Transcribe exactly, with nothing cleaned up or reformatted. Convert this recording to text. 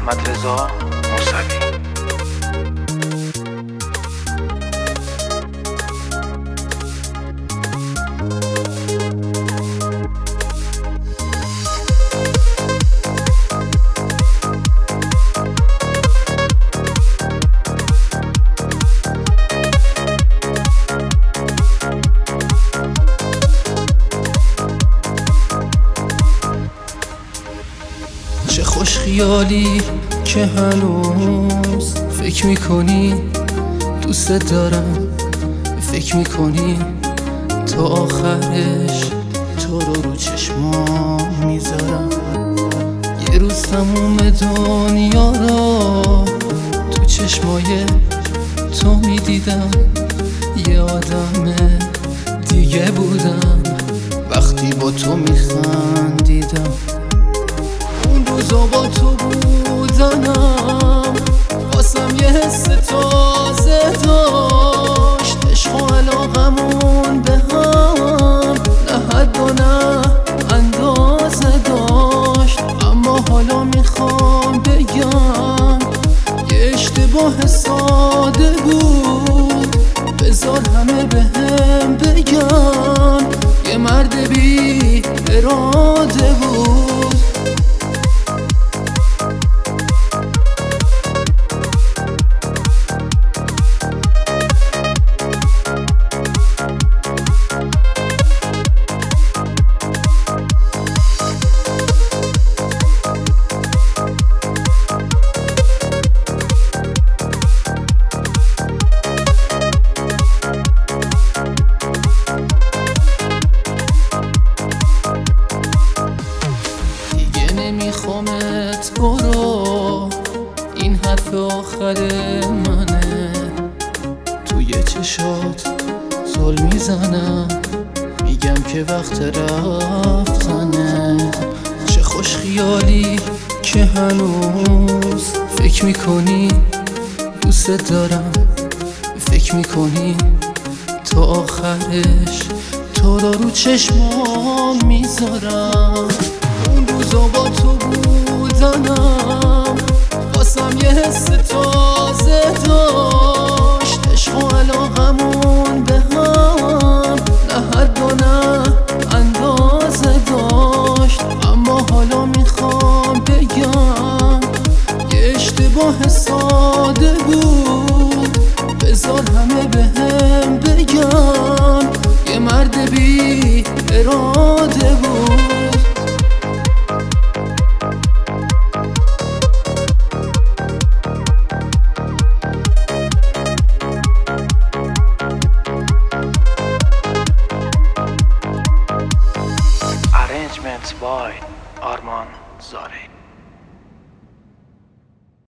احمدرضا موسوی. چه خوش خیالی که هنوز فکر میکنی دوست دارم، فکر میکنی تا آخرش تو رو رو چشمام میذارم. یه روز تموم دنیا را تو چشمای تو میدیدم، یه آدم دیگه بودم وقتی با تو میخندیدم. اون روزا با تو بودنم واسم یه حس تازه داشت. عشق و علاقمون به هم نه حد و نه اندازه داشت. اما حالا میخوام بگم یه اشتباه ساده بود، بذار همه به هم بگم یه مرد بی اراده بود. نمیخوامت برو، این حرف آخر منه. توی چشات زل میزنم میگم که وقت رفتنه. چه خوش خیالی که هنوز فکر میکنی دوست دارم، فکر میکنی تا آخرش تو رو رو چشمام میذارم. اون روزا با تو بودنم واسم یه حس تازه داشت. عشق و علاقمون به هم نه حد و نه اندازه داشت. اما حالا میخوام بگم یه اشتباه ساده بود، بذار همه به هم بگم یه مرد بی اراده بود. Arrangements by Arman Zare.